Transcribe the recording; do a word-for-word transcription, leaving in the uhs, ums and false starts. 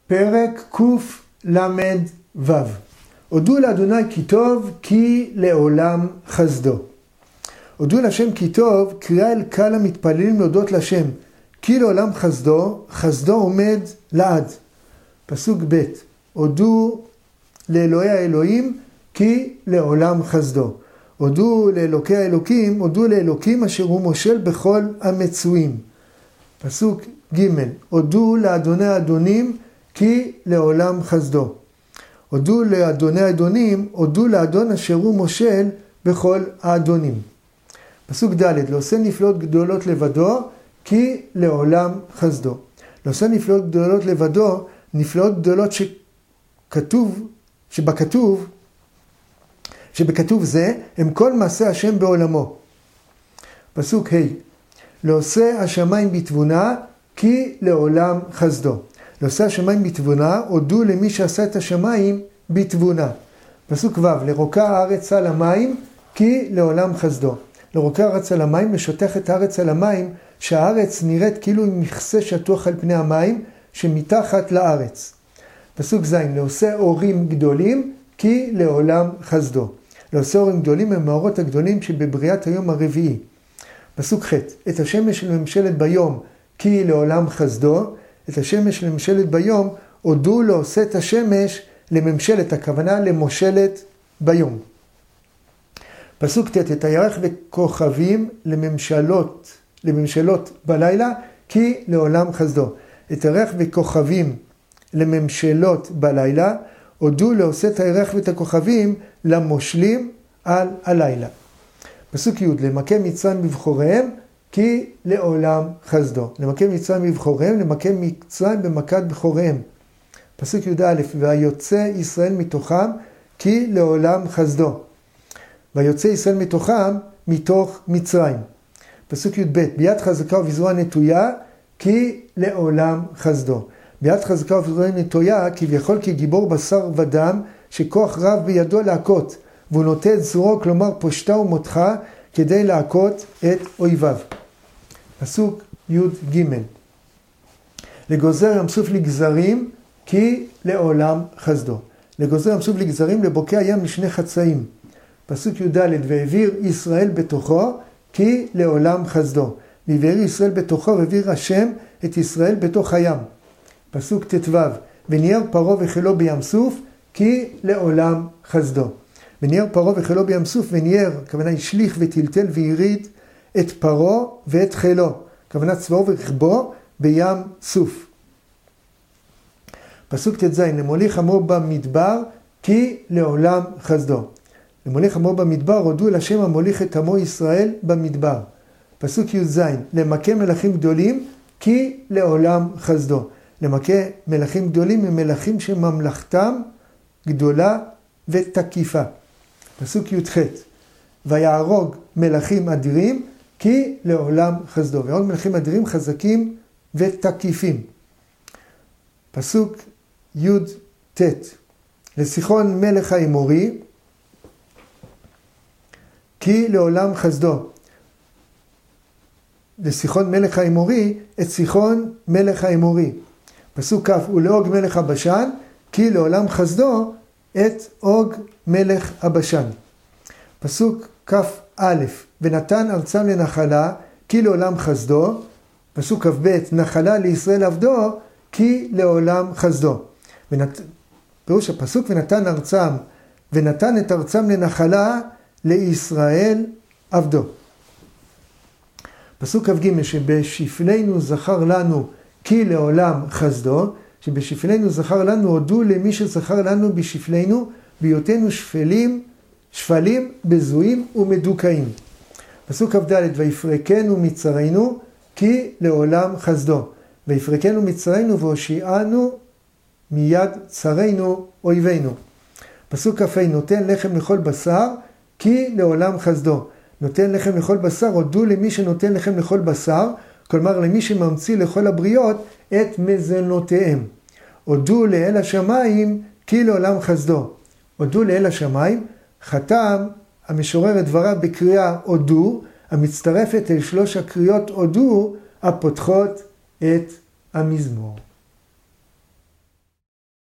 פרק קוף למד וו. הודו לאדוני כי טוב, כי לעולם חסדו. הודו להשם כי טוב, קריאה אל קהל המתפללים להודות להשם. כי לעולם חסדו, חסדו עומד לעד. פסוק ב' הודו לאלוהי האלוהים, כי לעולם חסדו. הודו לאלוקי האלוקים, הודו לאלוקים אשר הוא מושל בכל המצויים. פסוק ג' הודו לאדוני האדונים, כי לעולם חסדו. הודו לאדוני האדונים, הודו לאדון אשר הוא מושל בכל האדונים. פסוק ד' לעושה נפלאות גדולות לבדו, כי לעולם חסדו. לעושה נפלאות גדולות לבדו, נפלאות גדולות שכתוב, שבכתוב, שבכתוב זה, הם כל מעשה השם בעולמו. פסוק ה' לעושה השמיים בתבונה, כי לעולם חסדו. לעושה השמיים בתבונה, הודו למי שעשה את השמיים בתבונה. פסוק ו' לרוקה הארץ על המים, כי לעולם חסדו. לרוקה הארץ על המים, משטח את הארץ על המים, שהארץ נראית כאילו עם מכסה שטוח על פני המים, שמתחת לארץ. פסוק ז' לעושה אורים גדולים, כי לעולם חסדו. לעושה אורים גדולים הם מאורות הגדולים שבבריאת היום הרביעי. פסוק ח' את השמש לממשלת ביום, כי לעולם חסדו. את השמש לממשלת ביום, הודו לעושה את השמש לממשלת, הכוונה למושלת ביום. פסוק ט' את הירח וכוכבים לממשלות, לממשלות בלילה, כי לעולם חסדו. את הירח וכוכבים לממשלות בלילה, הודו לעושה את הירח ואת הכוכבים למושלים על הלילה. פסוק י' למכה מצרים בבחוריהם, כי לעולם חסדו. למכה מצרים בבחוריהם, למכה מצרים במכת בכוריהם. פסוק י"א והיוצא ישראל מתוכם, כי לעולם חסדו. והיוצא ישראל מתוכם, מתוך מצרים. פסוק י"ב ביד חזקה ובזרוע נטויה, כי לעולם חסדו. ביד חזקה ובזרוע נטויה, כביכול כגיבור בשר ודם, שכוח רב בידו להכות, והוא נוטה את זרועו, כלומר פושטה ומותחה, כדי להכות את אויביו. פסוק י"ג לגוזר ים סוף לגזרים, כי לעולם חסדו. לגוזר ים סוף לגזרים, לבוקע ים לשני חצאים. פסוק י"ד והעביר ישראל בתוכו, כי לעולם חסדו. והעביר ישראל בתוכו, והעביר השם את ישראל בתוך הים. פסוק ט"ו וניער פרעה וחילו בים סוף, כי לעולם חסדו. וניער פרעה וחילו בים סוף, וניער, הכוונה השליך וטלטל ויריד את פרעה ואת חילו, הכוונה צבאו ורכבו בים סוף. פסוק ט"ז למוליך עמו במדבר, כי לעולם חסדו. למוליך עמו במדבר, הודו להשם המוליך את עמו ישראל במדבר. פסוק י"ז למכה מלכים גדולים, כי לעולם חסדו. למכה מלכים גדולים הם מלכים שממלכתם גדולה ותקיפה. פסוק י"ח ויהרוג מלכים אדירים, כי לעולם חסדו. ויהרוג מלכים אדירים חזקים ותקיפים. פסוק י"ט לסיחון מלך האמורי, כי לעולם חסדו. לסיחון מלך האמורי, את סיחון מלך האמורי. פסוק כ' ולאוג מלך הבשן, כי לעולם חסדו את אוג מלך הבשן. פסוק כ"א ונתן ארצם לנחלה, כי לעולם חסדו. פסוק כ"ב נחלה לישראל עבדו, כי לעולם חסדו. ונת... פירוש הפסוק ונתן ארצם, ונתן את ארצם לנחלה לישראל עבדו. פסוק כ"ג שבשפלנו זכר לנו, כי לעולם חסדו. שבשפלנו זכר לנו, הודו למי שזכר לנו בשפלנו, בהיותנו שפלים, שפלים, בזויים ומדוכאים. פסוק כ"ד ויפרקנו מצרינו, כי לעולם חסדו. ויפרקנו מצרינו והושיענו מיד צרינו אויבינו. פסוק כ"ה נותן לחם לכל בשר, כי לעולם חסדו. נותן לחם לכל בשר, הודו למי שנותן לחם לכל בשר, כלומר למי שממציא לכל הבריות את מזונותיהם. הודו לאל השמיים, כי לעולם חסדו. הודו לאל השמיים, חתם המשורר את דבריו בקריאה הודו, המצטרפת אל שלוש הקריאות הודו, הפותחות את המזמור.